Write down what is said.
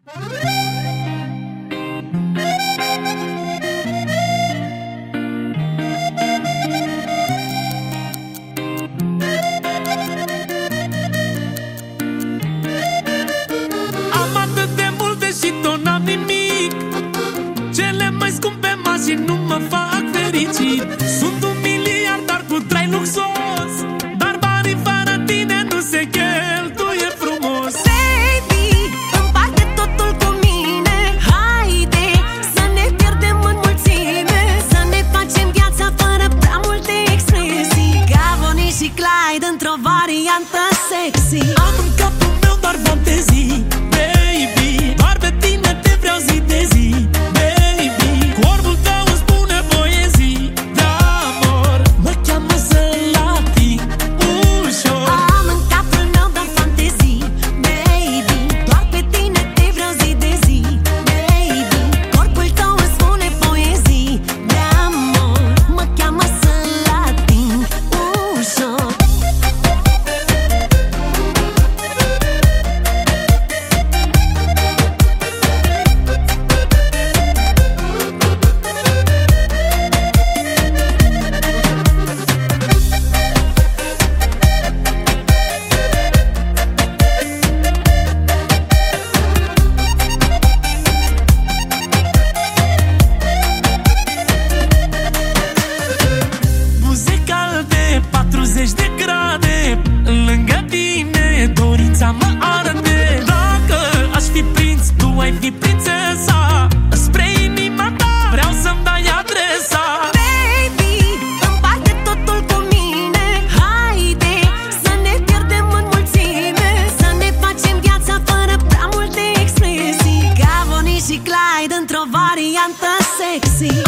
Am atât de multe și tot n-am nimic. Cele mai scumpe mașini nu mă fac fericit. Sunt un miliardar cu trai luxos, dar banii fără tine nu se cheltuie frumos. Baby, împarte totul cu mine. Haide să ne pierdem în mulțime, să ne facem viața fără prea multe expresii, ca Bonnie și Clyde într-o variantă sexy. Am în capul meu doar fantezii, baby, doar pe tine te vreau zi de zi, baby. Corpul tău îmi spune poezii de amor, mă cheamă să-l ating ușor. Am în capul meu doar fantezii, baby, doar pe tine te vreau zi de zi, baby. Corpul tău îmi spune poezii de amor, mă cheamă să-l ating ușor. Buze calde, 40 de grade, lângă tine dorința mă arde. Dacă aș fi prinț, tu ai fi prințesa, spre inima ta vreau să-mi dai adresa. Baby, împarte totul cu mine. Haide să ne pierdem în mulțime, să ne facem viața fără prea multe expresii, ca Bonnie și Clyde într-o variantă sexy.